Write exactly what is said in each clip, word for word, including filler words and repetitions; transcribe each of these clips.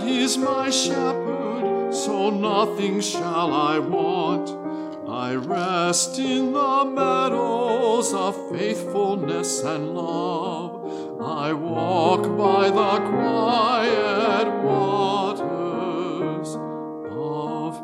is my shepherd, so nothing shall I want. I rest in the meadows of faithfulness and love. I walk by the quiet waters of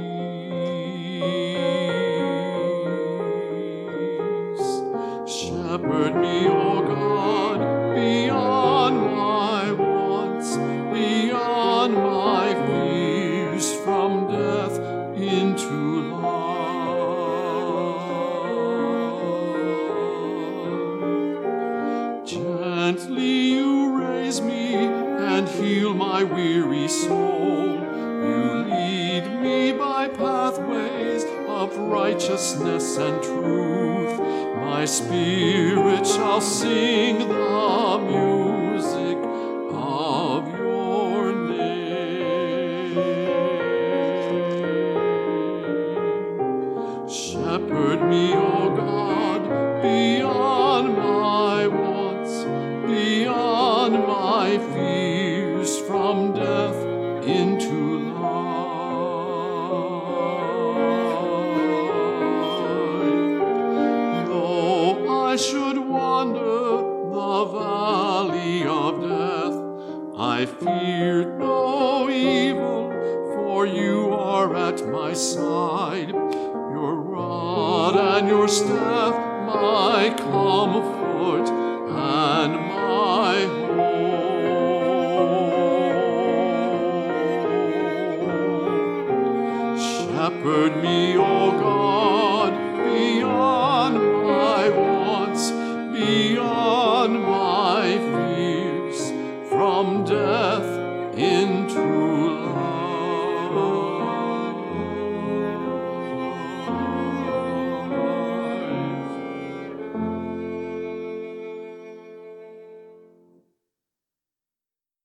peace. Shepherd me, O God, beyond my wants, beyond my fears, from death into life. Gently you raise me and heal my weary soul. You lead me by pathways of righteousness and truth. My spirit shall sing the music of your name. Shepherd me, O God, beyond my wants, beyond my fears, from death into life. Though I should wander the valley of death, I fear no evil, for you are at my side. Your rod and your staff, my comfort and my hope. Shepherd me, O God, beyond my wants, beyond my fears, from death into life.